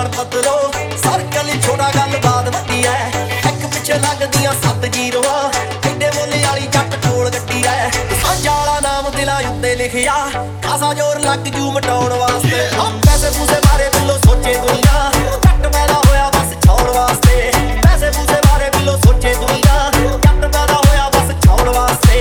ਮਾਣ ਪੱਤਰੋ ਸਰਕਲ ਛੋੜਾ ਗੱਲ ਬਾਤ ਵੱਡੀ ਐ ਇੱਕ ਪਿੱਛੇ ਲੱਗਦੀਆਂ 7 ਜ਼ੀਰੋਆਂ ਐਡੇ ਮੋਲੇ ਵਾਲੀ ਜੱਟ ਕੋਲ ਗੱਡੀ ਐ ਸਾਂਝਾ ਵਾਲਾ ਨਾਮ ਦਿਲਾਂ ਉੱਤੇ ਲਿਖਿਆ ਖਾਸਾ ਜ਼ੋਰ ਲੱਗ ਜੂ ਮਟਾਉਣ ਵਾਸਤੇ ਪੈਸੇ ਪੂਸੇ ਬਾਰੇ ਬਿੱਲੋ ਸੋਚੇ ਦੁਨੀਆ ਜੱਟ ਪੈਦਾ ਹੋਇਆ ਬਸ ਛਾਉਣ ਵਾਸਤੇ ਪੈਸੇ ਪੂਸੇ ਬਾਰੇ ਬਿੱਲੋ ਸੋਚੇ ਦੁਨੀਆ ਜੱਟ ਪੈਦਾ ਹੋਇਆ ਬਸ ਛਾਉਣ ਵਾਸਤੇ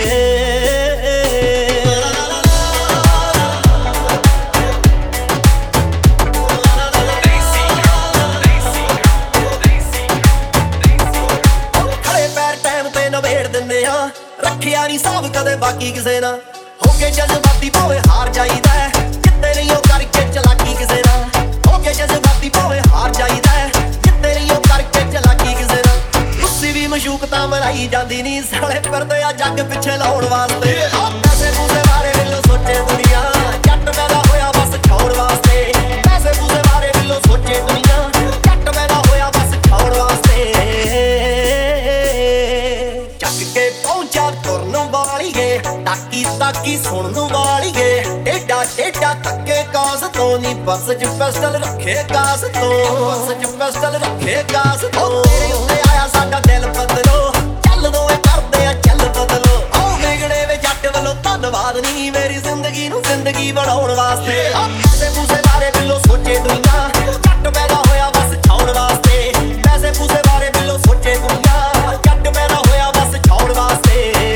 ਰੱਖਿਆ ਨੀ ਸਾਬ ਕਦੇ ਬਾਕੀ ਕਿਸੇ ਨਾਲ ਹੋ ਕੇ ਜਜ਼ਬਾਤੀ ਭਾਵੇਂ ਹਾਰ ਜਾਈਦਾ ਜਿੱਤੇ ਨਹੀਂ ਉਹ ਕਰਕੇ ਚਲਾਕੀ ਕਿਸੇ ਨਾਲ ਹੋ ਕੇ ਜਜ਼ਬਾਤੀ ਭਾਵੇਂ ਹਾਰ ਜਾਈਦਾ ਜਿੱਤੇ ਨਹੀਂ ਉਹ ਕਰਕੇ ਚਲਾਕੀ ਕਿਸੇ ਨਾਲ ਤੁਸੀਂ ਵੀ ਮਸ਼ੂਕ ਤਾਂ ਮਨਾਈ ਜਾਂਦੀ ਨੀ ਸਾਲੇ ਫਿਰਦੇ ਆ ਜੱਗ ਪਿੱਛੇ ਲਾਉਣ ਵਾਸਤੇ ਪੈਸੇ ਪੂਸੇ ਬਾਰੇ ਬਿੱਲੋ ਸੋਚੇ ਦੁਨੀਆ ਜੱਟ ਪੈਦਾ ਹੋਇਆ ਬਸ ਖਾਉਣ ਵਾਸਤੇ ਪੈਸੇ ਪੂਸੇ ਬਾਰੇ ਬਿੱਲੋ ਸੋਚੇ ਦੁਨੀਆ ਜੱਟ ਪੈਦਾ ਹੋਇਆ ਬਸ ਖਾਉਣ ਵਾਸਤੇ ਚੱਕ ਕੇ ਪਹੁੰਚਾ ਤੁਰਨ ਵਾਲੀਏ ਤਾਕੀ ਤਾਕੀ ਸੁਣਨ ਵਾਲੀਏ ਏਡਾ ਏਡਾ ਤੱਕੇ ਕਾਸ ਤੋਂ ਨੀ ਬਸ ਚ ਪਿਸਟਲ ਰੱਖੇ ਕਾਸ ਤੋਂ ਬਸ ਚ ਪਿਸਟਲ ਰੱਖੇ ਕਾਸ ਤੋਂ ਤੇਰੇ ਉੱਤੇ ਆਇਆ ਸਾਡਾ ਦਿਲ ਬਦਲੋ ਚੱਲ ਦੋਏ ਕਰਦੇ ਆ ਚੱਲ ਬਦਲੋ ਓ ਵਿਗੜੇ ਵੇ ਜੱਟ ਵੱਲੋਂ ਧੰਨਵਾਦ ਨੀ ਮੇਰੀ ਜ਼ਿੰਦਗੀ ਨੂੰ ਜ਼ਿੰਦਗੀ ਬਣਾਉਣ ਵਾਸਤੇ ਪੈਸੇ ਪੂਸੇ ਬਾਰੇ ਬਿੱਲੋ ਸੋਚੇ ਦੁਨੀਆ ਜੱਟ ਪੈਦਾ ਹੋਇਆ ਬਸ ਛਾਉਣ ਵਾਸਤੇ ਪੈਸੇ ਪੂਸੇ ਬਾਰੇ ਬਿੱਲੋ ਸੋਚੇ ਦੁਨੀਆ ਜੱਟ ਪੈਦਾ ਹੋਇਆ ਬਸ ਛਾਉਣ ਵਾਸਤੇ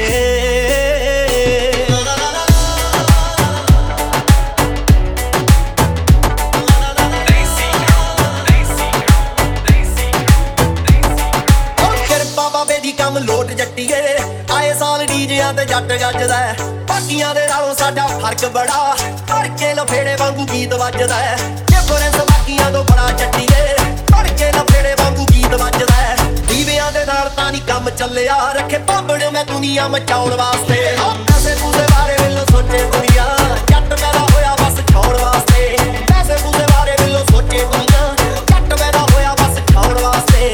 ਕੰਮ ਲੋਟ ਜੱਟੀਏ ਆਏ ਸਾਲ ਡੀਜਿਆਂ ਤੇ ਜੱਟ ਗੱਜਦਾ ਬਾਕੀਆਂ ਦੇ ਨਾਲੋਂ ਸਾਡਾ ਫਰਕ ਬੜਾ ਭਰ ਕੇ ਲਫੇੜੇ ਵਾਂਗੂ ਗੀਤ ਵੱਜਦਾ ਡਿਫਰੈਂਸ ਬਾਕੀਆਂ ਤੋਂ ਬੜਾ ਜੱਟੀਏ ਭਰ ਕੇ ਲਫੇੜੇ ਵਾਂਗੂ ਗੀਤ ਵੱਜਦਾ ਦੀਵਿਆਂ ਦੇ ਨਾਲ ਤਾਂ ਨਹੀਂ ਕੰਮ ਚੱਲਿਆ ਰੱਖੇ ਭਾਂਬੜ ਮੈਂ ਦੁਨੀਆ ਮਚਾਉਣ ਵਾਸਤੇ ਪੈਸੇ ਪੂਸੇ ਬਾਰੇ ਬਿੱਲੋ ਸੋਚੇ ਦੁਨੀਆ ਜੱਟ ਪੈਦਾ ਹੋਇਆ ਬਸ ਖਾਉਣ ਵਾਸਤੇ ਪੈਸੇ ਪੂਸੇ ਬਾਰੇ ਬਿੱਲੋ ਸੋਚੇ ਦੁਨੀਆ ਜੱਟ ਪੈਦਾ ਹੋਇਆ ਬਸ ਖਾਉਣ ਵਾਸਤੇ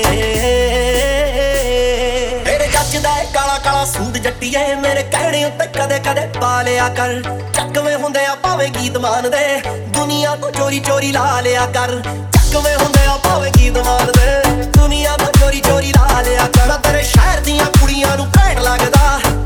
ਕਾਲਾ ਕਾਲਾ ਸੂਟ ਜੱਟੀਏ ਮੇਰੇ ਕਹਿਣੇ ਉੱਤੇ ਕਦੇ ਕਦੇ ਪਾ ਲਿਆ ਕਰ ਚੱਕਵੇਂ ਹੁੰਦੇ ਆ ਭਾਵੇਂ ਗੀਤ ਮਾਨਦੇ ਦੁਨੀਆ ਤੋਂ ਚੋਰੀ ਚੋਰੀ ਲਾ ਲਿਆ ਕਰ ਚੱਕਵੇਂ ਹੁੰਦੇ ਆ ਭਾਵੇਂ ਗੀਤ ਮਾਨਦੇ ਦੁਨੀਆ ਤੋਂ ਚੋਰੀ ਚੋਰੀ ਲਾ ਲਿਆ ਕਰ ਤੇਰੇ ਸ਼ਹਿਰ ਦੀਆਂ ਕੁੜੀਆਂ ਨੂੰ ਘੈਂਟ ਲੱਗਦਾ